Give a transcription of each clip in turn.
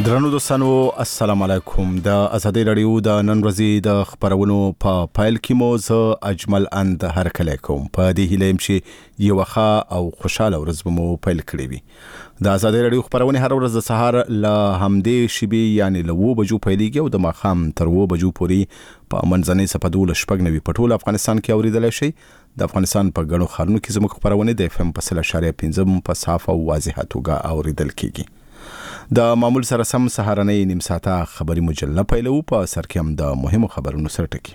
درنو دوستانو السلام علیکم. د ازادي رادیو د نن ورځې د خبرونو په پایل کې مو زه اجمل اند هرکلی کوم. په دې هیله يم چې یو ښه او خوشاله ورځ مو پیل کړې وي. د ازادي رادیو خبرونه هر ورځ د سهار له همدې شبي یعنی له 2 بجو پیلېږي او د ماښام تر 2 بجو پورې په منځنۍ صفحه 12 په ټول افغانستان کې اوریدل شي. د افغانستان په ګڼو ښارونو کې زموږ خبرونه د FM په 0.5 په صاف او واضحه توګه اوریدل کیږي. د معمول سره سم سهارنۍ نیم ساعته خبري مجله پیلو. په سر کې هم د مهمو خبرونو سره ټکی.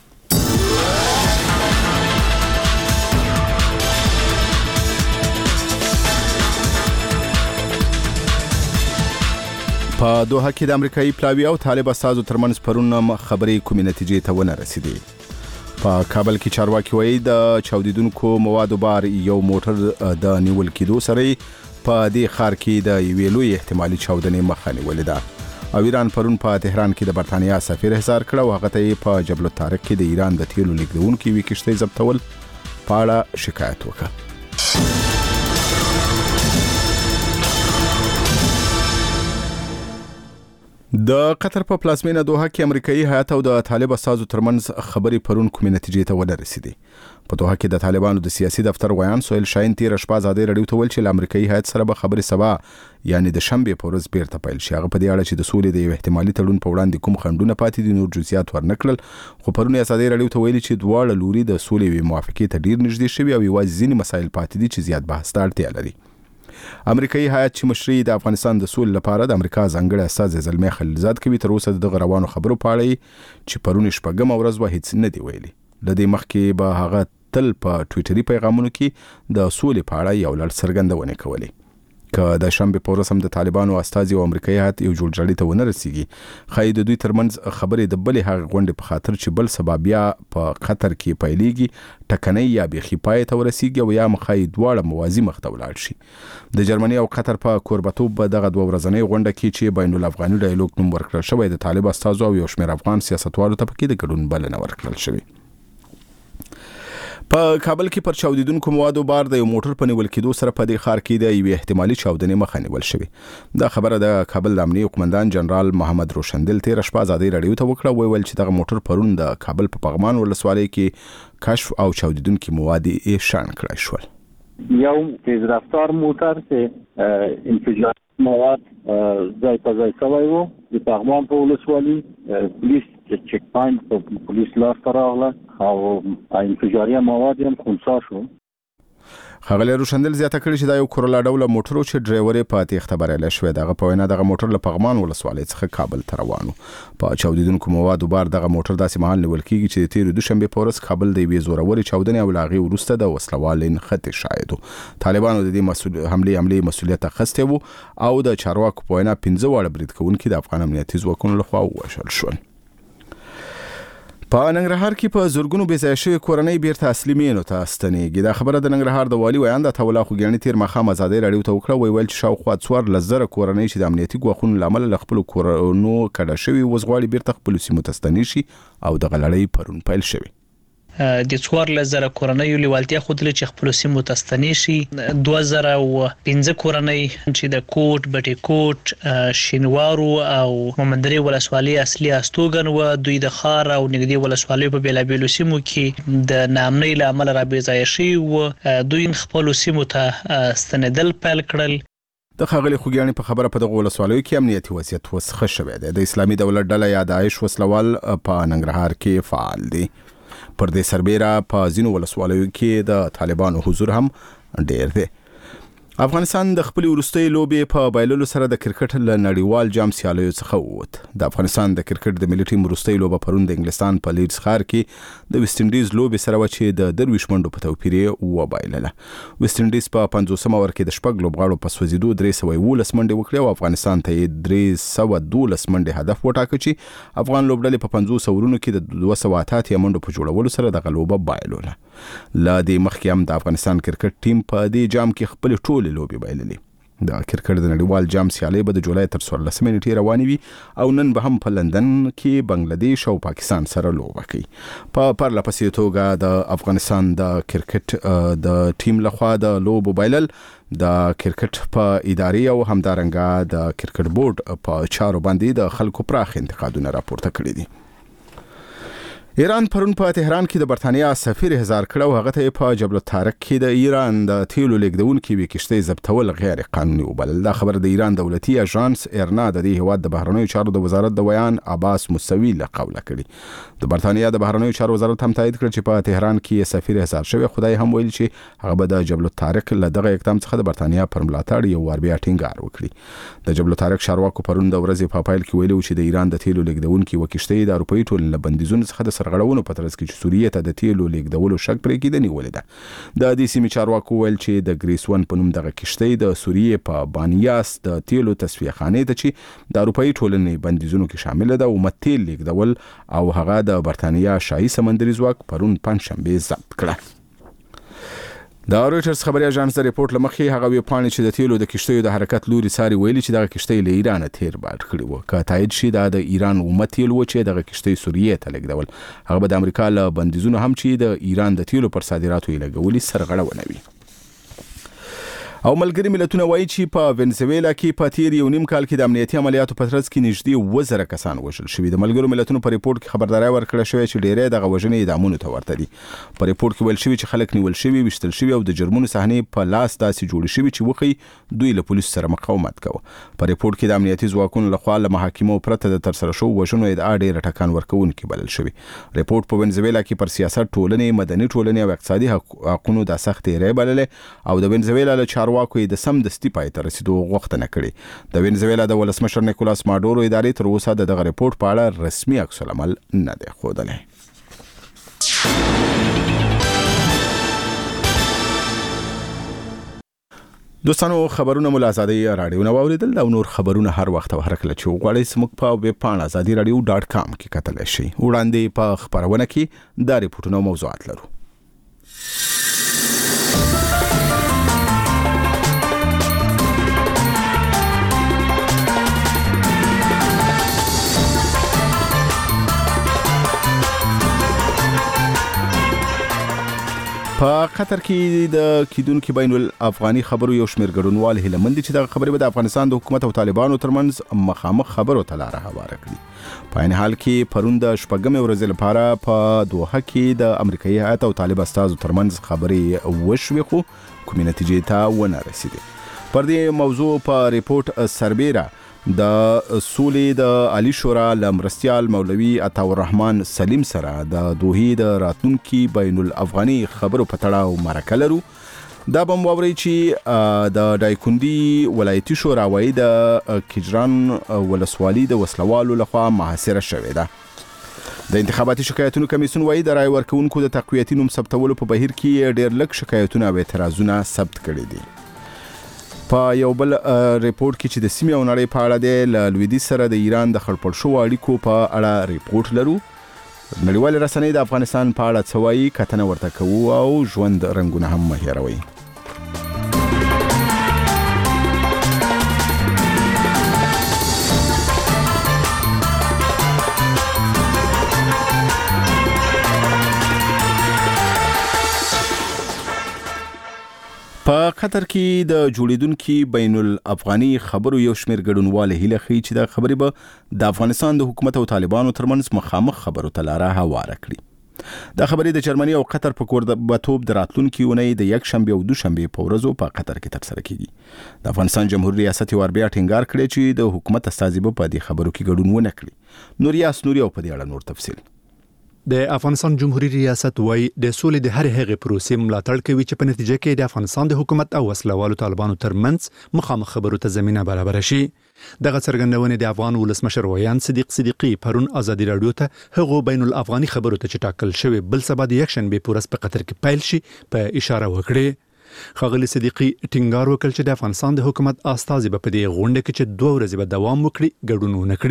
په دوحه کې د امریکایي پلاوی او طالب استازو ترمنځ پرون خبري کومې نتیجې ته ونه رسیدي. په کابل کې چارواکي وایي د چاودیدونکو موادو بار یو موټر د نیول کېدو سره په دې ښار کې د یوې لوی احتمالي چاودنې مخه نیولې ده. او ایران پرون په تهران کې د برتانیا سفیر احضار کړ او هغه ته په جبل الطارق کې د ایران د تیلو لیږدونکو یوې کښتۍ ضبطول په اړه شکایت وکړ. د قطر په پلازمینه دوحه کې امریکایي هیات او د طالب استازو ترمنځ خبري پرون کومې نتیجې ته ونه رسیدي. په دوحه کې د طالبانو د سیاسي دفتر ویان سویل شاهین تیر شپه ازادي رادیو ته ویل چې امریکایي هیات سره به خبري سبا یعنی د شنبه په ورځ بیرته پیل شي. هغه په دې اړه چې د سولې د یو احتمالي تړون په وړاندې کوم خنډونه پاتې دي نور جزئیات ورنکړل. خو پرون ازادي رادیو ته ویل چې دواړه لوري د سولې موافقې ته ډیر نږدې شوي او یوازې ځینې مسایل پاتې دي چې زیات بحث ته اړتیا لري. امریکایي هیات چې مشري د افغانستان د سولې لپاره د امریکا ځانګړي استازي زلمي خلیلزاد کوي تر اوسه د روانو خبرو په اړه چې پرون شپږم ورځ و هیڅ نه دی ویلي. لدې مخکې به هغه تل په ټوئیټري پیغامونو کې د سولې په اړه یو لړ څرګندونې کولې. که د شنبه په ورځ هم د طالبانو استازي او امریکایي هیات یو جوړجاړي ته ونه رسیږي خای د دوی ترمنځ خبرې د بلې هغه غونډې په خاطر چې بل سبب بیا په قطر کې پیلېږي ټکنۍ یا بيخي پای ته ورسیږي او یا مخای دواړه موازي مخ ته ولاړ شي. د جرمني او قطر په کوربتوب به دغه 2 ورځنۍ غونډه کې چې بین الافغاني ډایلوګ نوم ورکړل شوی د طالب استازو او یو شمېر افغان سیاستوالو ته پکې د ګډون بلنه ورکړل شوی. په کابل کې پر چاودیدونکو موادو بار د یو موټر په نیول کېدو سره په دې ښار کې د یوې احتمالي چاودنې مخه نیول شوې. دا خبره د کابل د امنیتي قومندان جنرال محمد روشندل تیر شپه ازادي رادیو ته وکړه. ویل چې دغه موټر پرون د کابل په پغمان ولسوالۍ کې کشف او چاودیدونکو مواد یې شان کړای شول. یو تیز رفتار موټر چې انفجار مواد ځای په ځای شوی و د پغمان په ولسوالۍ پولیس چک پاینټ په پولیس لاس ته راغله او انفجاري مواد هم خنثی شو. ښاغلی روشندل زیاته کړې چې دا یو کورولا ډوله موټر چې ډرایور یې په تېښته بریالی شوی. دغه په وینا دغه موټر له پغمان ولسوالۍ څخه کابل ته روان و. په چاودیدونکو موادو بار دغه موټر داسې مهال نیول کېږي چې د تېرې دوشنبې په ورځ کابل د یوې زورورې چاودنې او له هغې وروسته د وسلوالې نښتې شاهد و. طالبانو د دې حملې مسؤلیت اخیستی و او د چارواکو په وینا 15 واړه برید کوونکي د افغان امنیتي ځواکونو لخوا ووژل شول. په ننګرهار کې په زورګونو بېځایه شوې کورنۍ بیرته اصلي مینو ته ستنېږي. دا خبره د ننګرهار د والي ویاند عطاالله خوږیاڼي تیر ماښام ازادي رادیو ته وکړه. ویل چې شاوخوا 14,000 کورنۍ چې د امنیتي ګواښونو له امله له خپلو کورونو کډه شوي اوس غواړي بیرته خپلو سیمو ته ستنې شي او دغه لړۍ پرون پیل شوې. د 14,000 کورنۍ لیوالتیا خوده چې خپل سیمو ته ستنې شي. 2015 کورنۍ چې د کوټ بټي کوټ شینوارو او مومندري ولسوالۍ اصلي استوګن و دوی د خار او نګدي ولسوالۍ په بیلابېلو سیمو کې د نامنۍ له امله را بېځایه شي او دوی خپل سیمو ته ستنېدل پیل کړل. د ښاغلي خوږیاڼي په خبره په دغه ولسوالیو کې امنیتي وضعیت اوس ښه شوی دی. د اسلامي دولت ډله یا داعش وسلوال په ننګرهار کې فعال دي. پر دې سربېره په ځینو ولسوالیو کې د طالبانو حضور هم ډیر دی. افغانستان د خپل وروستۍ لوبې په بایللو سره د کرکټ له نړیوال جام سیالیو څخه ووت. د افغانستان د کرکټ د ملي ټیم وروستۍ لوبه پرون د انګلستان په لیډز ښار کې د ویسټ انډیز لوبې سره و چې د 23 منډو په توپیر یې وبایلله. ویسټ انډیز په 50 اوور کې د شپږ لوبغاړو په سوځېدو 311 منډې وکړې او افغانستان ته یې 312 منډې هدف وټاکه چې افغان لوبډلې په 50 اورونو کې د 288 منډو په جوړولو سره دغه لوبه بایلوله. لا دې مخکې هم د افغانستان کرکټ ټیم په دې جام کې خپل ټول لوبې بایللې. د کرکټ د نړیوال جام سیالۍ به د جولای تر 14 نیټې روانې وي او نن به هم په لندن کې بنگلاديش او پاکستان سره لوبه کوي. په پرله پسې توګه د افغانستان د کرکټ د ټیم لخوا د لوبو بایلل د کرکټ په ادارې او همدارنګه د کرکټ بورډ په چارو باندې د خلکو پراخ انتقادونه راپورته کړي دي. ایران پرون په تهران کې د برتانیا سفیر احضار کړ او هغه ته په جبل الطارق کې د ایران د تیلو لیږدونکو وی کشتۍ ضبطول غیر قانوني وبلل. دا خبر د ایران دولتي اژانس ایرنا د دې هواد د بهرنیو چارو د وزارت د ویان عباس موسوي له قوله کړي. د برتانیا د بهرنیو چارو وزارت هم تایید کړ چې په تهران کې سفیر احضار شوی. خدای هم ویل چې هغه به د جبل الطارق له دغه اقدام څخه د برتانیا پر ملاتړ یو ور بیا ټینګار وکړي. د جبل الطارق چارواکو پرون د ورځې په پایل کې ویلو چې د ایران د تیلو لیږدونکو وکشتۍ د اروپאי ټولنې بندیزونو څخه د سرغړونو په ترڅ کې چې سوریې ته د تیلو لیږدولو شک پرې کېده نیولې ده. د دې سیمې چارواکو ویل چې د ګریس ون په نوم دغه کشتۍ د سوریې په بانیاس د تیلو تصفیه خانې ته چې د اروپאי ټولنې بندیزونو کې شامل ده او متیل لیږدول او هغه د برتانیا شاهي سمندري ځواک پرون پنځشنبه ضبط کړه. د رويټرز خبري اژانس د ریپورت لمخې هغه وی پاڼې چې د تیلو د کشتیو د حرکت لوري ساري ویلي چې دغه کشتۍ له ایران تیر باد کړي وو. که تایید شي د ایران اومه تیل و چې دغه کشتۍ سوریې ته لیږدول هغه به د امریکا له بندیزونو هم چې د ایران د تیلو پر صادراتو یې لګولي سرغړونه وي. او ملګری ملتونه وایي چې په وینزویلا کې په تیر یو نیم کال کې د امنیتي عملیاتو په ترڅ کې نږدې 1000 کسان وژل شوي. د ملګرو ملتونو په ریپورت کې خبرداري ورکړه شوې چې ډېری دغه وژنې اعدامونو ته ورته دي. په ریپورت کې ویل شوی چې خلک نیول شوي، وشتل شوي او د جرمونو صحنې په لاس داسې جوړې شوي چې وخی دوی له پولیسو سره مقاومت کوي. په ریپورت کې د امنیتي ځواکونو لخوا له محاکمو پرته د ترسره شو وژنو ادعا ډېره ټکان ورکوونکې بلل شوی. ریپورت په وینزویلا کې پر سیاست، ټولنې، مدني ټولنې او اقتصادي حقوقو د سختې ری بللې او د وینزویلا له چارواکو د سم دستی پای ته رسیدو غوښتنه کړې. د وینزویلا د ولسمشر نیکولاس ماډورو ادارې تر اوسه دغه ریپورت په اړه رسمي عکس العمل نه دی ښودلی. دوستانو خبرونه مو له ازادۍ راډیو نه واوریدل او نور خبرونه هر وخت او هر کله چې وغواړئ زموږ په ویب پاڼه azadiiradio.com کې کتلی شئ. وړاندې په خبرونه کې دا ریپورټونه او موضوعات لرو. په قطر کې د کیدونکو بین الافغاني خبرو یو شمېر ګډونوال هیله مند چې د خبرې به د افغانستان د حکومت او طالبانو ترمنځ مخامخ خبرو ته لاره هواره کړي. په عین حال کې پرون د شپږمې ورځې لپاره په دوحه کې د امریکایي هیات او طالب استازو ترمنځ خبرې وشوې خو کومې نتیجې ته ونه رسیدې. پر دې موضوع په ریپورت سربیره د سولې د عالی شورا لمرستیال مولوی عطاءالرحمن سلیم سره د دوحې د راتلونکي بین الافغاني خبرو په تړاو مرکه لرو. دا به مو چې د دایکندي ولایتي شورا وایي د کجران ولسوالي د وسلوالو لخوا محاصره شوې ده. د انتخاباتي شکایتونو کمیسیون وایي د رای ورکوونکو د تقویتي نوم ثبتولو په بهیر کې ډېر لږ شکایتونه او اعتراضونه ثبت کړي دي. په یو بل ریپورت کې چې د سیمې او نړۍ په اړه د لویدیځ سره د ایران د خړپړ شوو اړیکو په اړه ریپورت لرو. نړیوالې رسنۍ د افغانستان په اړه څه وایي کتنه ورته کوو او ژوند رنګونه هم مه هېروئ. په قطر کې د جوړیدونکو بین الافغاني خبرو یو شمېر ګډونوال هیله ښیي چې د خبرې به د افغانستان د حکومت او طالبانو ترمنځ مخامخ خبرو ته لاره هواره کړي. دا خبرې د جرمني او قطر په کوربه‌توب د راتلونکي اونۍ د یکشنبې او دوشنبې په ورځو په قطر کې ترسره کیږي. د افغانستان جمهوریت ریاست ور بیا ټینګار کړی چې د حکومت استازي به په دې خبرو کې ګډون ونه کړي. نوریاس نوري او په دې اړه نور تفصیل. د افغانستان جمهوریت ریاست وایي د سولې د هر هغه پروسې ملاتړ کوي چې په نتیجه کې د افغانستان د حکومت او وسلوالو طالبانو ترمنځ مخامخ خبرو ته زمينه برابر شي. دغه څرګندونې د افغان ولسمشر ویان صدیقی پرون ازادي رادیو ته هغه بین الافغاني خبرو ته چې ټاکل شوی بل سبا د یکشنبه پورس په قطر کې پیل شي په اشاره وکړي. خغلی صدیقی ټینګار وکړ چې د افغانستان د حکومت استازي په دې غونډه کې چې 2 ورځې به دوام وکړي ګډون ونه کړي.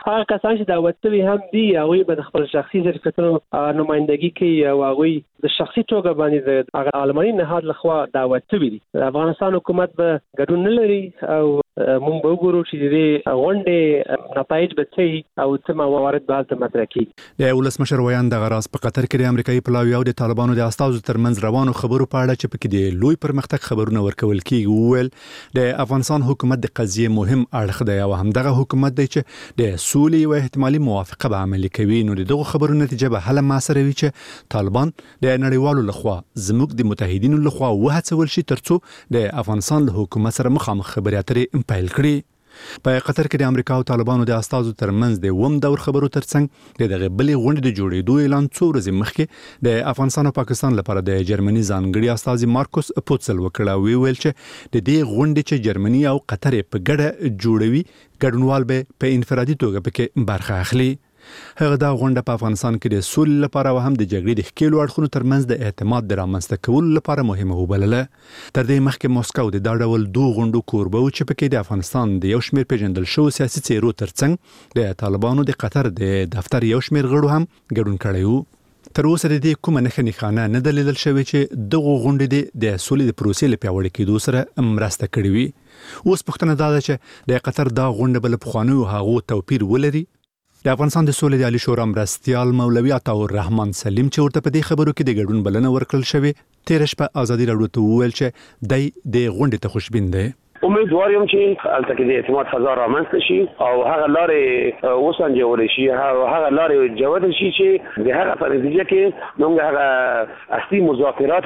هغه کسان چې دعوت شوي هم دي هغوی به د خپل شخصي ظرفیتونو نمایندګي کوي او هغوی د شخصي توګه باندې د هغه الماني نهاد لخوا دعوت شوي دي. د افغانستان حکومت به ګډون نه لري او موږ به وګورو چې د غونډې نتایج به څه او څه موارد به هلته مطرح کیږي. د ولسمشر ویان دغه راز په قطر کې د امریکایي پلاوي او د طالبانو د استازو ترمنځ روانو خبرو په اړه چې پکې د لوی پرمختګ خبرونه ورکول کیږي وویل د افغانستان حکومت د قضیه مهم اړخ دی او همدغه حکومت دی چې د سولې او احتمالي موافقه به عملي کوي. نو دغه خبرو نتیجه به هله معاصره وي چې طالبان د نړیوالو لخوا زموږ د متحدینو لخوا وهڅول شي ترڅو د افغانستان له حکومت سره مخامخ خبرې اترې پیل کړي. په قطر کې د امریکا او طالبانو د استازو ترمنځ د وم دور خبرو ترڅنګ دغه بلې غونډې د جوړېدو اعلان څو ورځې مخکې د افغانستان او پاکستان لپاره د جرمني ځانګړي استاذ مارکوس پوتسل وکړه او ویل چې د دې غونډې چې جرمني او قطر په ګډه جوړوي ګډونوال به په انفرادي توګه پکې برخه اخلي. هغه دا غونډه په افغانستان کې د سولې لپاره او هم د جګړې د ښکېلو اړخونو ترمنځ د اعتماد د رامنځته کولو لپاره مهمه وبلله. تر دې مخکې موسکو د دا ډول دوه غونډو کوربه و چې پکې د افغانستان د یو شمېر پیژندل شوو سیاسي څېرو ترڅنګ د طالبانو د قطر د دفتر یو شمېر غړو هم ګډون کړی و. تر اوسه د دې کومه نښانه نه ده لیدل شوې چې دغه غونډې د سولې د پروسې له پیاوړي کېدو سره مرسته کړې وي. اوس پوښتنه دا ده چې د قطر دا غونډه بل پخوانیو هغو توپیر ولري. د افغانستان د سولې د عالی شورا مرستیال مولوي عطاء الرحمن سلیم چې ورته په دې خبرو کې د ګډون بلنه ورکړل شوې تیر شپه ازادي راډیو ته وویل چې د غونډې ته خوشبین دی. امیدوار یم چې البته کې د اعتماد فضا رامنځته شي او هغه لارې وسنجول شي او هغه لارې جوړ شي چې د هغه په نتیجه کې موږ هغه اصلي مذاکرات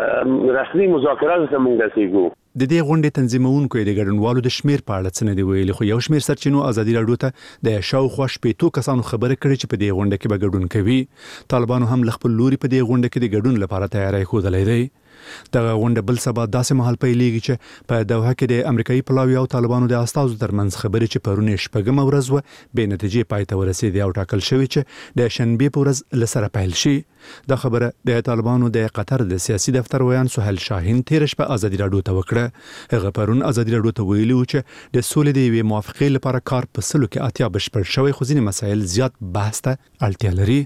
ته رسمي مذاکرات ته موږ رسیږو. د دې غونډې تنظیمونکو د ګډونوالو د شمیر په اړه څه نه دی ویلي خو یو شمیر سرچینو ازادي راډیو ته د شاوخوا 15 کسانو خبره کړې چې په دې غونډه کې به ګډون کوي. طالبانو هم خپل لوري په دې غونډه کې د ګډون لپاره تیاری ښودلې دی. دغه غونډه بل سبا داسې مهال پیلېږي چې په دوحه کې د امریکایي پلاوي او طالبانو د استازو ترمنځ خبرې چې پرون شپږمه ورځ و بې نتیجې پای ته ورسېدې او ټاکل شوی چې د شنبې په ورځ له سره پیل شي. دا خبره د طالبانو د قطر د سیاسي دفتر ویان سهیل شاهین تیر شپه ازادي راډیو ته وکړه. هغه پرون ازادي راډیو ته ویلي و چې د سولې د یوې موافقې لپاره کار په سلو کې اتیا بشپړ شوی خو ځینې مسایل زیات بحث ته اړتیا لري.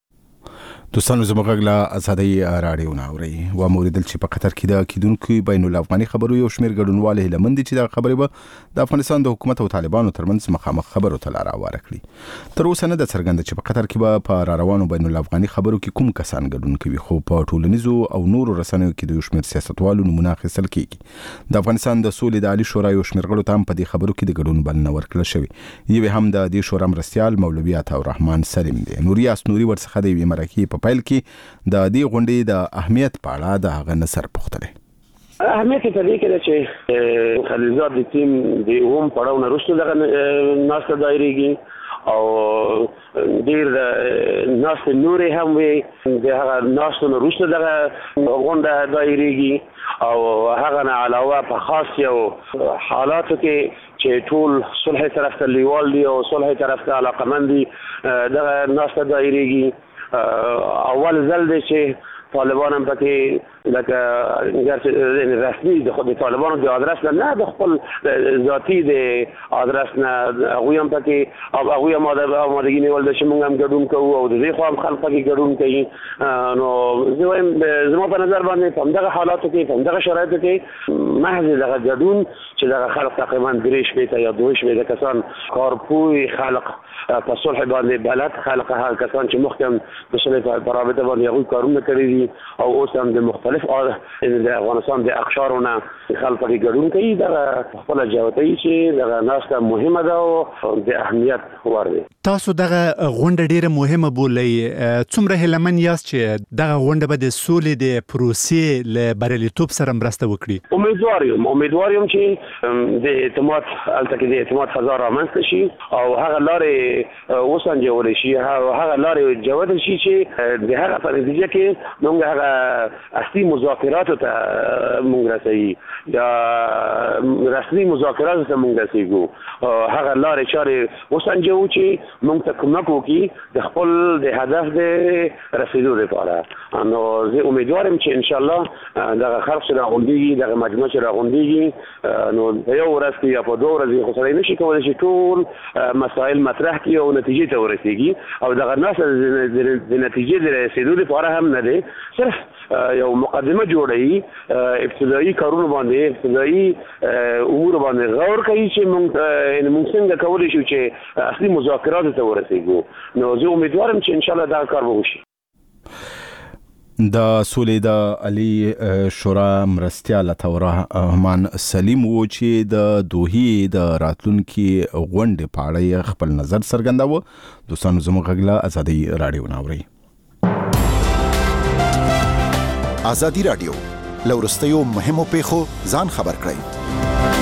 دوستانو زموږ غږ له ازادي راډیو نه اورئ و موریدل چې په قطر کې د کیدونکو بین الافغاني خبرو یو شمیر ګډونوال هیله مند چې دا خبرې به د افغانستان د حکومت او طالبانو ترمنځ مخامخ خبرو ته لار هواره کړي. تر اوسه نه د څرګنده چې په قطر کې به په روانو بین الافغاني خبرو کې کوم کسان ګډون کوي خو په ټولنیزو او نورو رسنیو کې د یو شمیر سیاستوالو نمونه اخیستل کیږي. د افغانستان د سولې د عالی شورا یو شمیر غړو ته هم په دې خبرو کې د ګډون بلنه ورکړل شوې. یو هم د دې شورا مرستیال مولوي عطاء الرحمن سلیم دی. نوریاس نوري ورڅخه د یوې مرکې په پیل کې د دې غونډې د اهمیت په اړه د هغه نظر پوښتنه. اهمیت په دې کې ده چې خلیلزاد د ټیم د اوم پړاو نه وروسته دغه ناسته دایریږي او ډیر ناسته نورې هم وي د هغه ناسته نه وروسته دغه غونډه دایریږي او هغه نه علاوه په خاص یو حالاتو کې چې ټول صلح طرف ته لیوال دي او صلح طرف ته علاقمند دي دغه ناسته دایریږي. اول ځل دی چې طالبان هم پکې لکه رسمي د طالبانو د آدرس نه د خپل ذاتي د آدرس نه هغوی هم پکې هغوی هم آمادګي نیول چې موږ هم ګډون کوو او د دې خوا هم خلک پکې ګډون کوي. نو زه وایم زما په نظر باندې په همدغه حالاتو کې په همدغه شرایطو کې محض دغه ګډون چې دغه خلک تقریبا 3 شپېته یا 2 شپېته کسان کارپوی خلک په صلح باندې بلد خلک هغه کسان چې مخکې د صلح په رابطه باندې هغوی کارونه کړي دي او اوس هم د مختلف د افغانستان د اقشارونه خلک پکې ګډون کوي. دغه خپله جوتایي چې دغه ناسته مهمه ده او د اهمیت وړ دی. تاسو دغه غونډه ډیره مهمه بولئ. څومره هیلهمن یاست چې دغه غونډه به د سولې د پروسې له بریالیتوب سره مرسته وکړي؟ امیدوار یم چې د اعتماد هلته کې د اعتماد فضا رامنځته شي او هغه لارې وسنجول شي او هغه لارې جوړ شي چې د هغه په نتیجه کې موږ هغه اصلي مذاکرات ته موږ رسېږو یا رسمي مذاکرات ته موږ رسېږو هغه لارې چارې وسنجو چې موږ ته کومک وکړي د خپل د هدف د رسیدو لپاره. نو زه امیدوارم چې ان شاء الله دغه خلک چې راغونډيږي دغه مجموعه چې راغونډيږي نو یو ورځ کې یا په دوه ورځې خو سره نشي کولای چې ټول مسائل مطرح کړي او نتیجې ته ورسیږي او دغه ناس د نتیجې د رسیدو لپاره هم نه دی صرف یو مقدمه جوړوي ابتدایي کارونه باندې ابتدایي امور باندې غور کوي چې موږ څنګه کولی شو چې اصلي مذاکرات ته ورسیږو. نو زه امیدوارم چې ان شاء الله دا کار وشي. د سولې د علي شورا مرستیال عطا الرحمن سلیم و چې د دوحې د راتلونکي غونډې په اړه خپل نظر څرګنداوه. دوستانو زموږ غږ له ازادي رادیو ناوري. ازادي رادیو لورستیو مهمو پیښو ځان خبر کړئ.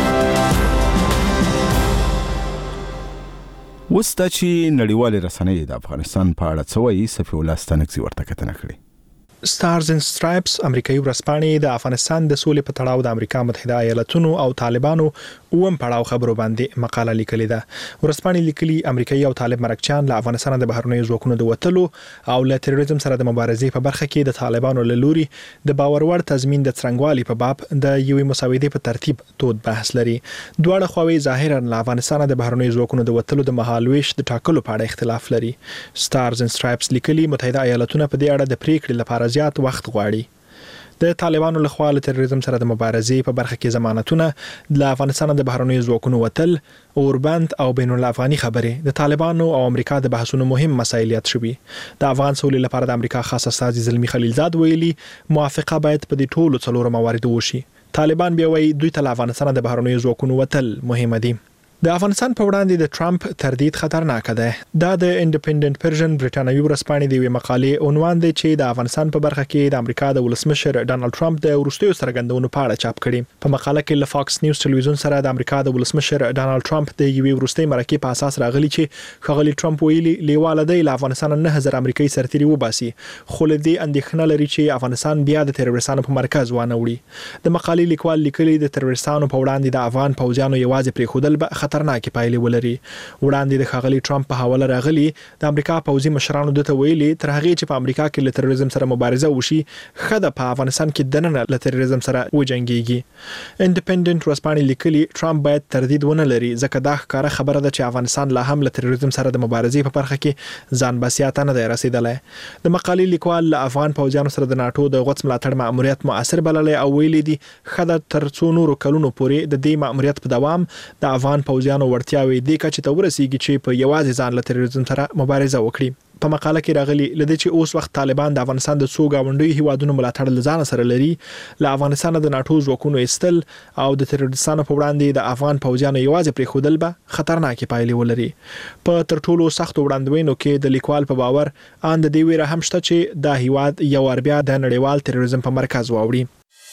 وستا چې نړیوال رسنۍ د افغانستان په اړه څه وایي صفي الله ستانکزي ورته کتنه کړې. Stars and Stripes امریکایي ورځپاڼې د افغانستان د سولې په تړاو د امریکا متحده ایالاتونو او طالبانو اوم پړاو خبرو باندې مقاله لیکلې ده. ورځپاڼې لیکلي امریکایي او طالب مرکچیان له افغانستان د بهرنیو ځواکونو د وټلو او له تروریزم سره د مبارزې په برخه کې د طالبانو له لوري د باور وړ تضمین د څرنګوالي په باب د یوې مسودې په ترتیب تود بحث لري. دواړه خواوې ظاهرا له افغانستان د بهرنیو ځواکونو د وټلو د مهالويش د ټاکلو په اړه اختلاف لري. Stars and Stripes لیکلي متحده ایالاتونه په دې اړه د پریکړې لپاره زیات وخت غواړي. د طالبانو لخوا له تروریزم سره د مبارزې په برخه کې ضمانتونه د افغانستان د بهرنیو ځواکونو وتل اوربند او بین الافغاني خبرې د طالبانو او امریکا د بحثونو مهم مسایلیت شوي. د افغان سولې لپاره د امریکا خاص استازي زلمی خلیلزاد ویلي موافقه باید په دې ټولو څلورو مواردو وشي. طالبان بیا وایي دوی ته افغانستان د بهرنیو ځواکونو وتل مهم دي. د افغانستان په وړاندې د ټرمپ تردید خطرناک ده. دا د انډیپندنت پرژن برټانوي ورځپاڼې د یوې مقالې عنوان دی چې د افغانستان په برخه کې د امریکا د ولسمشر ډانلډ ټرمپ د وروستیو څرګندونو په اړه چاپ کړي. په مقاله کې له فاکس نیوز ټلویزیون سره د امریکا د ولسمشر ډانلډ ټرمپ د یوې وروستۍ مرکې په اساس راغلي چې ښاغلي ټرمپ ویلي لیواله دی له افغانستان 9000 امریکایي سرتیري وباسي خو له دې اندېښنه لري چې افغانستان بیا د تروریستانو په مرکز وانه وړي. د مقالې لیکوال لیکلي د تروریستانو په وړاندې د افغان پوځیانو یوازې پریښودل به خطرناک پایلې ولري. وړاندې د ښاغلي ټرمپ په حواله راغلي د امریکا پوځي مشرانو دته ویلي تر هغه چې په امریکا کې له تروریزم سره مبارزه وشي خده په افغانستان کې دننه له تروریزم سره وجنګيږي. انډیپندنت ورځپاڼې لیکلي ټرمپ باید تردید ونه لري ځکه دا ښکاره خبره ده چې افغانستان لا هم له تروریزم سره د مبارزې په برخه کې ځان بسیاته نه دی رسیدلی. د مقالې لیکوال له افغان پوځیانو سره د ناتو د غوڅ ملاتړ مأموریت مؤثر بللی او ویلي دي خده تر څو نورو کلونو پورې د دې مأموریت په دوام د افغان پوځیانو وړتیاوې د کچې ته ورسیږي چې په یوازې ځان له تروریزم سره مبارزه وکړي. په مقاله کې راغلي لدې چې اوس وخت طالبان د افغانستان د څو گاونډیو هیوادونو ملاتړ لزان سره لري له افغانستان د ناتو ځواکونو ایستل او د تروریستانو په وړاندې د افغان پوځیانو یوازې پریښودل به خطرناکې پایلې ولري. په تر ټولو سخت وړاندوینو کې د لیکوال په باور ان د دې ویره هم شته چې دا هیواد یو اربیا د نړیوال تروریزم په مرکز واوړي.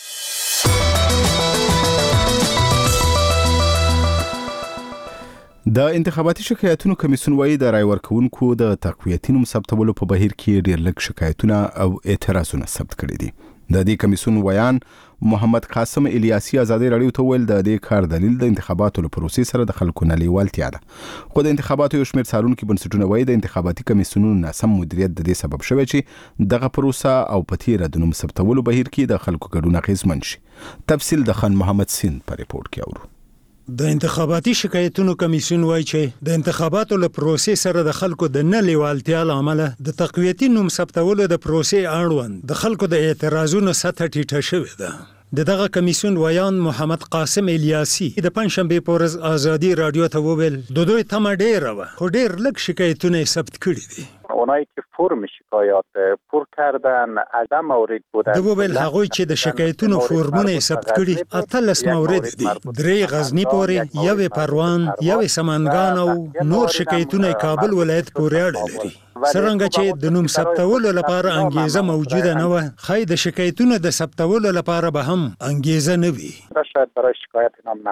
د انتخاباتي شکایتونو کمیسیون وایي د رای ورکوونکو د تقویتي نوم ثبتولو په بهیر کې ډېر لږ شکایتونه او اعتراضونه ثبت کړي دي. د دې کمیسیون ویان محمد قاسم الیاسی ازادي رادیو ته ویل د دې کار دلیل د انتخاباتو له پروسې سره د خلکو نه لیوالتیا ده. خو د انتخاباتو یو شمېر څارونکي بنسټونه وایي د انتخاباتي کمیسیونونو ناسم مدیریت د دې سبب شوی چې دغه پروسه او په تیره د نوم ثبتولو بهیر کې د خلکو ګډون اغیزمن شي. تفصیل د خان محمد سین په ریپورت کې اورو. د انتخاباتي شکایتونو کمیسیون وایي چې د انتخاباتو له پروسې سره د خلکو د نه لیوالتیا له امله د تقویتي نوم ثبتولو د پروسې اړوند د خلکو د اعتراضونو سطح ټیټه شوې ده. دغه کمیسیون ویان محمد قاسم الیاسی د پنځشنبه په ورځ ازادي رادیو ته وویل د دوی تمه ډیره وه خو ډیر لږ شکایتونه ثبت کړي دي. اونایی که فرم شکایات پر کردن عدم مورد بودن د وویل هغوی چې د شکایتونو فورمونه ثبت کړي 18 مورد دي. درې غزنی پورې، یو پروان، یو سمنګان او نور شکایتونه کابل ولایت پورې اړه لري. څرنګه چې د نوم ثبتولو لپاره انګیزه موجوده نه وه خای د شکایتونو د ثبتولو لپاره به هم انګیزه نه وي. شاید برای شکایت نام نبود.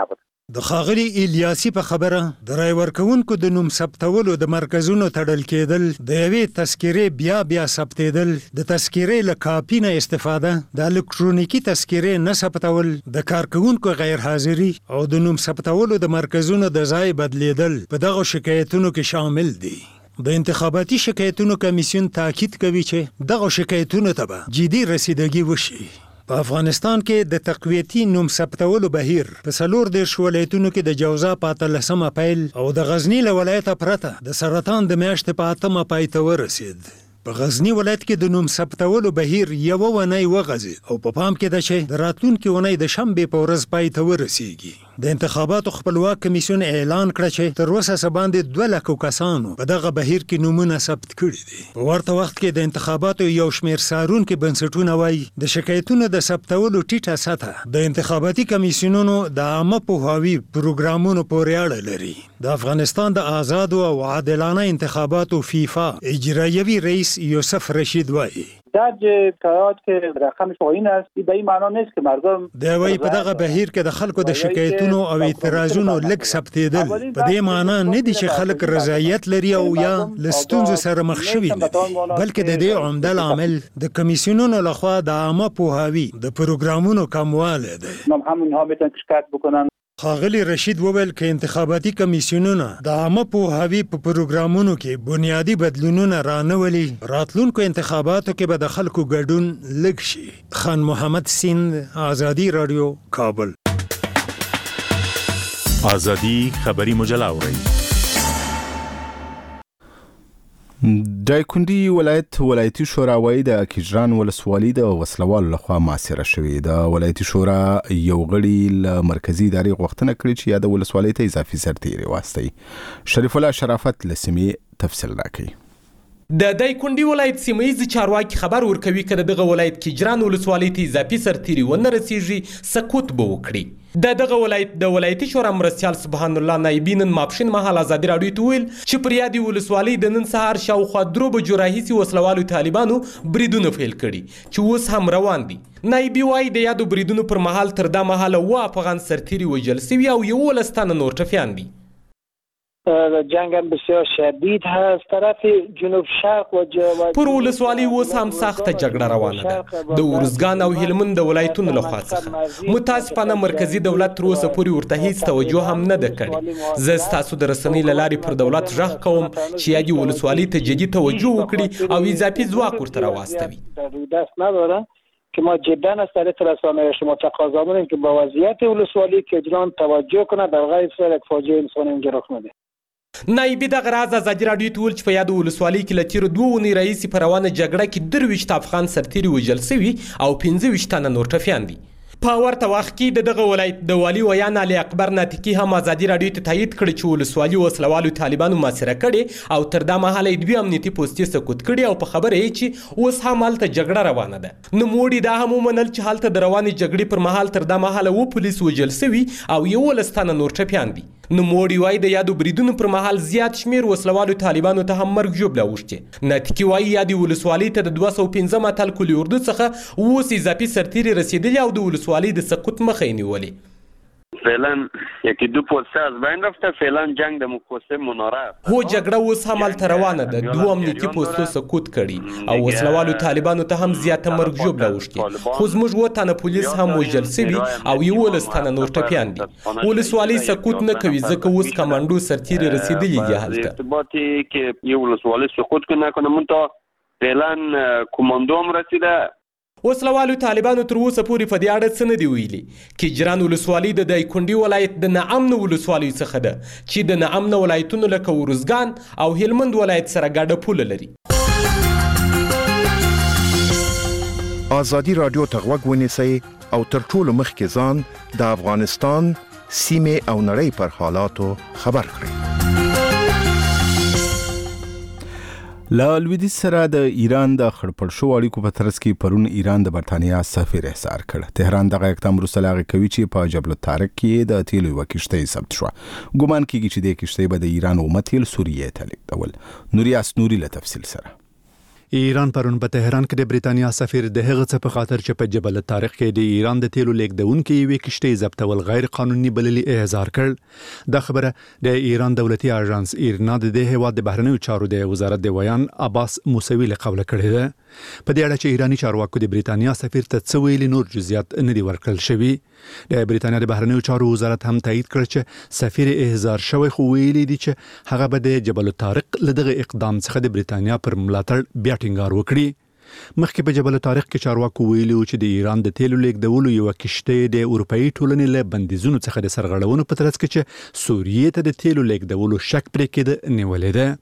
د ښاغلي الیاسي په خبره د رای ورکوونکو د نوم ثبتولو د مرکزونو تړل کېدل، د یوې تذکرې بیا ثبتېدل، د تذکرې له کاپي نه استفاده، د الکترونیکي تذکرې نه ثبتول، د کارکوونکو غیر حاضري او د نوم ثبتولو د مرکزونو د ځای بدلیدل په دغه شکایتونو کې شامل دي. د انتخاباتي شکایتونو کمیسیون تاکید کوي چې دغه شکایتونو ته به جدي رسیدګي وشي. په افغانستان کې د تقویتي نوم ثبتولو بهیر په 14 ولایتونو کې د جوزا په 13 پیل او د غزنی له ولایته پرته د سرطان د میاشتې په 8 پای ته ورسید. په غزنی ولایت کې د نوم ثبتولو بهیر یو ونی وغځي او په پام کې ده چې د راتلونکي ونی د شنبې په ورځ پای ته ورسیږي. د انتخاباتو خپلواک کمیسیون اعلان کړ چې تر اوسه باندې 2 لک کسانو په دغه بهیر کې نومونه ثبت کړي دي. په ورته وخت کې د انتخاباتو یو شمېر څارونکي بنسټونه وایي د شکایتونو د ثبتولو ټیټه سطح د انتخاباتي کمیسیونونو د عامه پوهاوي پروګرامونو پورې اړه لري. د افغانستان د آزادو او عادلانه انتخاباتو فیفا اجرایوي رئیس یوسف رشید وایي در کارات که رقم پایین است به این معنا نیست که مردم د وی په دغه بهیر کې د خلکو د شکایتونو او اعتراضونو لږ ثبتېدل په دې معنا نه دي چې خلک رضایت لري او یا له ستونزو سره مخ شوي نه دي، بلکې د دې عمده لامل د کمیسیونونو لخوا د عامه پوهاوي د پروګرامونو کموالی دی. همونها میتونن شکایت بکنن. ښاغلي رشید وویل که انتخاباتي کمیسیونونه د عامه پوهاوي په پروګرامونو کې بنیادي بدلونونه رانولي، راتلونکو انتخاباتو کې به د خلکو ګډون لږ شي. خان محمد سیند، آزادي رادیو، کابل. آزادي خبری مجله اورئ. دایکنډي ولایتي شورا وایي د کیجران ولسوالۍ د وسلوالو لخوا محاصره شوې. د ولایتي شورا یو غړي له مرکزي ادارې غوښتنه کړې چې د ولسوالۍ ته اضافي سرتیري واستوي. شریف الله شرافت له سیمې تفصیل راکوي. د دایکنډي ولایت سیمایي چارواکي خبر ورکوي که دغه ولایت کیجران ولسوالۍ ته اضافي سرتیري ونه رسیږي سقوط به وکړي. دغه ولایت د ولایتي شورا مرستیال سبحان الله نایبي نن ماپښین مهال ازادي راډیو ته ویل چې پر یادې ولسوالۍ د نن سهار شاوخوا 3 بجو راهیسې وسلوالو طالبانو بریدونه پیل کړي چې اوس هم روان دي. نایبي وایي د یادو بریدونو پر مهال تر دا مهاله 7 افغان سرتیري وژل سوي او 11 تنه نور ټپیان دي. جنگ هم بسیار شدید هست. طرف جنوب شرق و پر ولسوالۍ اوس هم سخته جګړه روانه ده د ارزګان او هلمند د ولایتونو لخوا څخه. متاسفانه مرکزي دولت تر اوسه پورې ورته هیڅ توجه هم نه ده کړې. زه ستاسو د رسنۍ له لارې پر دولت غږ کوم چې یادې ولسوالۍ ته جدي توجه وکړي او اضافي ځواک ورته راواستوي. دست ندارم که ما جدا از طریق رسانه شما تقاضا می‌کنیم که با وضعیت ولسوالی کیجران توجه کنه در غیر صورت یک فاجعه انسانی اینجا رخ نده. نایبي دغه راز ازادي راډیو ته ویل چې په یادو ولسوالۍ کې له تیرو 2 اونۍ راهیسې په روانه جګړه کې 23 افغان سرتیري وژل سوي او 15 تنه نور ټپیان دي. په ورته وخت کې دغه ولایت د والي ویان علي اکبر ناتیکي هم ازادي راډیو ته تایید کړی چې ولسوالي وسلوالو طالبانو محاصره کړي او تر دا مهاله دوی امنیتي پوستې سقوط کړي او په خبره یې چې اوس هم هلته جګړه روانه ده. نوموړي دا هم ومنل چې هلته د روانې جګړې پر مهال تر دا مهاله 2 پولیس وژل سوي او 11 تنه نور ټپیان دي. نوموړي وایي د یادو بریدونو پر مهال زیات شمیر وسلوالو طالبانو ته هم مرګ ژوبله اوښتې. ناتیکي وایي یادې ولسوالۍ ته د 215 اتل کلي اردو څخه اوس اضافي سرتیري رسیدلي او د ولسوالۍ د سقوط مخه یې نیولې. فعلا یکی 2 پوسته از بین رفته. فعلا جنگ د مقوسه مناره هو جګړه اوس هم هلته روانه ده. 2 امنیتي پوستو سقوط کړي او وسلوالو طالبانو ته هم زیاته مرګ ژوبله اوښتې. خو زموږ 7 تنه پولیس هم وژل سوي او 11 تنه نور ټپیان دي. ولسوالۍ سقوط نه کوي ځکه اوس کمانډو سرتیري رسیدلي دي هلته. ارتباطی که یه ولسوالی سقوط نکنه منتها فعلا کماندو هم رسیده. وسلوالو طالبانو تر اوسه پورې په دې اړه څه نه دي ویلي. کیجران ولسوالۍ د دایکنډي ولایت د ناامنو ولسوالیو څخه ده چې د ناامنو ولایتونو لکه ارزګان او هلمند ولایت سره ګډه پوله لري. آزادي رادیو ته غوږ ونیسئ او تر ټولو مخکې ځان د افغانستان سیمې او نړۍ پر حالاتو خبر کړئ. له لویدیځ سره د ایران د خړپړ شو اړیکو په ترڅ کې پرون ایران د برتانیا سفیر احضار کړ. تهران دغه اقدام وروسته له هغې کوي چې په جبل الطارق کې د تیلو یوه کښتۍ ثبت شوه. ګومان کېږي چې دې کښتۍ به د ایران اومه تیل سوریې ته لیږدول. نوریاس نوري له تفصیل سره. ایران پرون په تهران کې د بریتانیا سفیر د هغه څه په خاطر چې په جبل الطارق کې د ایران د تیلو لیږدونکو یوې کشتۍ ضبطول غیر قانوني بللي احضار کړ. دا خبره د ایران دولتي اژانس ایرنا د هیواد د بهرنیو چارو د وزارت د ویان عباس موسوی له قوله کړې ده. په دې اړه چې ایرانی چارواکو د بریتانیا سفیر ته څه ویلي نور جزئیات نه دي ورکړل شوي. د بریتانیا د بهرنیو چارو وزارت هم تایید کړ چې سفیر احضار شوی خو ویلي دي چې هغه به د جبل الطارق له دغه اقدام څخه د بریتانیا پر ملاتړ بیا ټینګار وکړي. مخکې په جبل الطارق کې چارواکو ویلي چې د ایران د تیلو لیږدولو یوه کشتۍ د اروپایي ټولنې له بندیزونو څخه د سرغړونو په ترڅ کې چې سوریې ته د تیلو لیږدولو شک پرې کېده نیولې ده.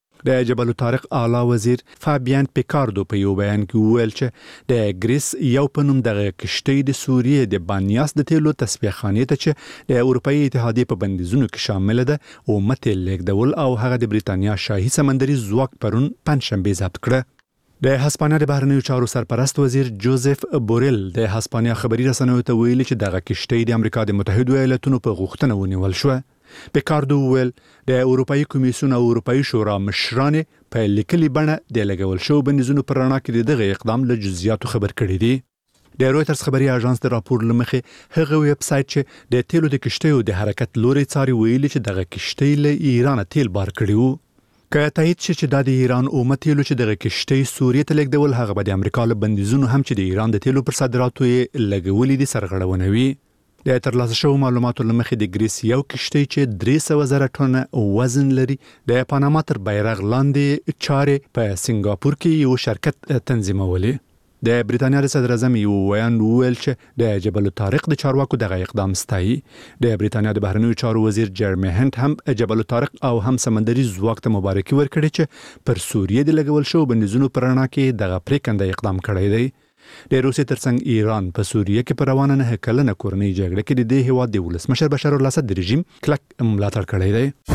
د جبل الطارق اعلی وزیر فابیان پیکاردو په یو بیان کې وویل چې د ګریس یو په نوم دغه کشتۍ د سوریې د بانیاس د تیلو تصفیه خانې ته چې د اروپایي اتحادیې په بندیزونو کې شامل ده او متیل لیږدول او هغه د بریتانیا شاهي سمندري ځواک پرون پنجشنبه ضبط کړه. د هسپانیا د بهرنیو چارو سرپرست وزیر جوزف بوریل د هسپانیا خبري رسنیو ته ویلي چې دغه کشتۍ د امریکا د متحده ایالاتونو په غوښتنه ونیول شوه. پیکاردو ویل د اروپایي کمیسیون او اروپایي شورا مشران په لیکلي بڼه د لګول شو بندیزونو پر رڼا کې دغه اقدام له جزئیاتو خبر کړي دي. د رویټرز خبري اژانس د راپور لمخې هغه ویب سایت چې د تیلو د کشتیو د حرکت لوري څاري ویلي چې دغه کشتۍ له ایران تیل بار کړي وو. که تایید شي چې د ایران او تیلو چې دغه کشتۍ سوریې ته لیږدول هغه به د امریکا له بندیزونو هم چې د ایران د تیلو پر صادراتو یې لګولي دي سرغړونه وي. د ترلاسه شوو معلوماتو له مخې د ګریس یو کشتۍ چې 300,000 ټنه وزن لري د پاناما تر بیرغ لاندې چارې په سنگاپور کې یو شرکت تنظیمولې. د بریتانیا د صدر اعظم یو ویان ویل چې د جبل الطارق د چارواکو دغه اقدام ستایي. د بریتانیا د بهرنیو چارو وزیر جرمی هنت هم جبل الطارق او هم سمندري ځواک ته مبارکي ورکړي چې پر سوریې د لګول شو بندیزونو پر رڼا کې دغه پریکنده اقدام کړی دی. د روسیې ترڅنګ ایران په سوریه کې پر روانه 9 کلنه کورنۍ جګړه کې د دې هیواد د ولسمشر بشار الاسد د رژیم کلک ملاتړ کړی دی.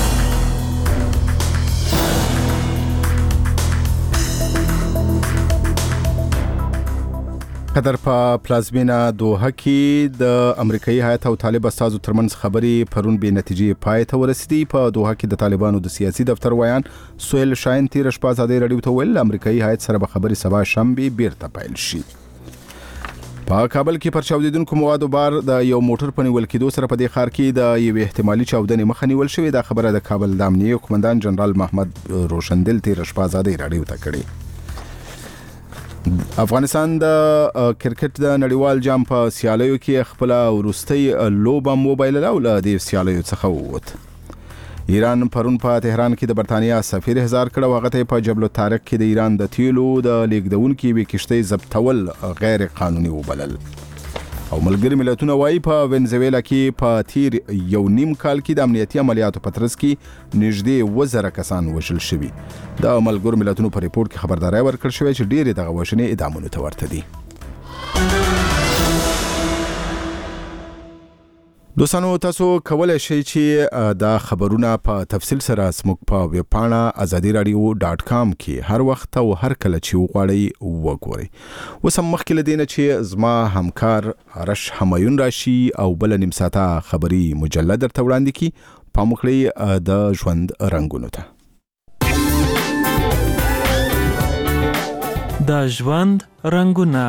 قطر په پلازمینه دوحه کې د امریکایي هیات او طالب استازو ترمنځ خبرې پرون به نتیجې پای ته ورسېدې. په دوحه کې د طالبانو د سیاسي دفتر ویان سویل شاین تیر شپه ازادي رادیو ته ویل امریکایي هیات سره به خبرې سبا شنبه بیرته پیل شي. په کابل کې پر چاودیدونکو موادو بار د یو موټر په نیول کېدو سره په دې ښار کې د یوې احتمالي چاودنې مخه نیول شوې. دا خبره د کابل د امنیه قومندان جنرال محمد روشندل تیر شپه ازادي رادیو ته کړې. افغانستان د کرکټ د نړیوال جام په سیالیو کې خپل وروستۍ لوبه موبایل او له دې سیالیو څخه ووت. ایران پرون په تهران کې د برتانیا سفیر احضار کړ او هغه ته په جبل الطارق کې د ایران د تیلو د لیږدونکو یوې کشتۍ ضبطول غیر قانوني وبلل. او ملګری ملتونه وايي په وینزویلا کې په تیر یو نیم کال کې د امنیتي عملیاتو په ترڅ کې نږدې 1000 کسان وژل شوي. د ملګرو ملتونو په ریپورت کې خبرداري ورکړل شوې چې ډېرې دغه وژنې ادامونو ته ورته دي. دوستانو تاسو کولای شئ چې دا خبرونه په تفصیل سره زموږ په ویب پاڼه azadiradio.com کې هر وخت او هر کله چې وغواړئ وګورئ. اوس هم مخکې له دې نه چې زما همکار رش همایون راشي او بل نیم ساعته خبري مجله درته وړاندې کړي. پام وکړئ د ژوند رنګونو ته. د ژوند رنګونه.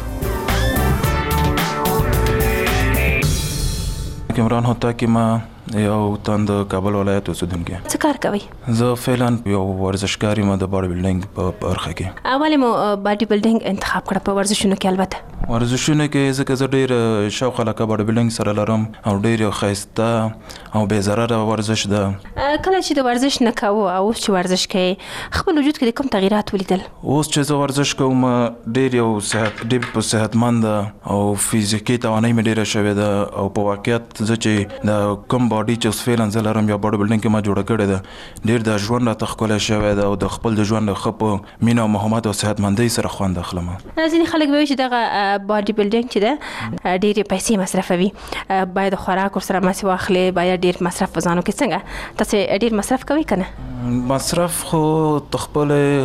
کمران هوتا کې ما یو تند کابل ولایت اوسیدونکی. څه کار کوي؟ زه فعلا یو ورزشکار یم د باډي بلډینګ په برخه کې. اول مو باډي بلډینګ انتخاب کړ په ورزشونو کې؟ البته ورزشونه کې ځکه زه ډېر شوق علاقه باډي بلډینګ سره لرم او ډېر ښایسته او بې ضرره ورزش ده. کله چې د ورزش نه کوو او اوس چې ورزش کوي خپل وجود کې کوم تغیرات ولیدل؟ اوس چې زه ورزش کوم ډېر یو ډېر صحتمند او فزیکي توانایي مې ډېره شوې ده او په واقعیت زه چې د کوم باډي چې اوس فعلا زه لرم یا باډي بلډینګ کې ما جوړه کړې ده ډېر د ژوند راته ښکلی شوی ده او د خپل د ژوند ښه په مینه او محبت او صحتمندۍ سره خوند اخلم. ځینې خلک وایي چې دغه باډي بلډینګ چې ده ډېرې پیسې مصرفوي، باید خوراک ورسره مسې واخلي، باید ډېر مصرف په ځانو کې. څنګه تاسې ډېر مصرف کوئ که نه؟ مصرف خو خپل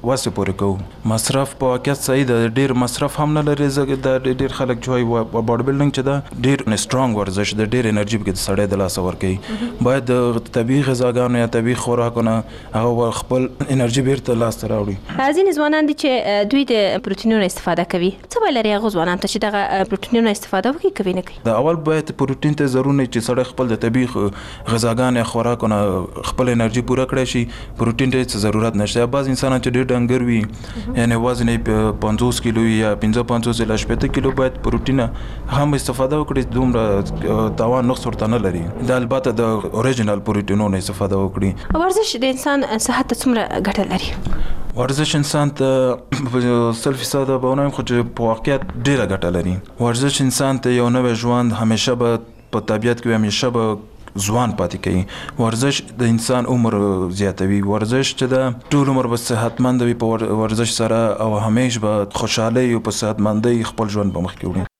واسه پورې کوو. مصرف په واقعیت صحیح ده، ډیر مصرف هم نه لري. د ډیر خلک چې وایي باډي بلډینګ چې ده ډیر سترونګ ورزش ده، ډیر انرژي پکې سړی د لاسه ورکوي. باید د طبیعي غذاګانو یا طبیعي خوراکونه هغه خپل انرژي بیرته لاسته راوړي. ځینې ځوانان دي چې دوی د پروتینونو استفاده کوي، څه به لري هغه ځوانان ته چې دغه پروتینونو استفاده وکړي کوي نه کوي؟ د اول باید پروتین ته ضرور نه چې سړی خپل د طبیعي غذاګانو یا خوراکونه خپل انرژي پوره کړی شي، پروتین ته هیڅ ضرورت نشته. بعض انسانان چې ډېر ډنګر وي یعنی وزن یې 50 کیلو یا 55 الی 60 کیلو باید پروتین هم استفاده وکړي، دومره تاوان نقص ورته نه لري. دا البته د اوریجنل پروتینونو استفاده وکړي. ورزش د انسان صحت ته څومره ګټه لري؟ ورزش انسان ته 100% به ونه خو چې په واقعیت ډیره ګټه لري. ورزش انسان ته یو نوې ژوند همیشه به په طبیعت کې همیشه به ځوان پاتې کوي. ورزش د انسان عمر زیاتوي. ورزش چې د ټول عمر به صحتمند وي په ورزش سره او همیشه به خوشاله او په صحتمندۍ خپل ژوند به مخکې وړي.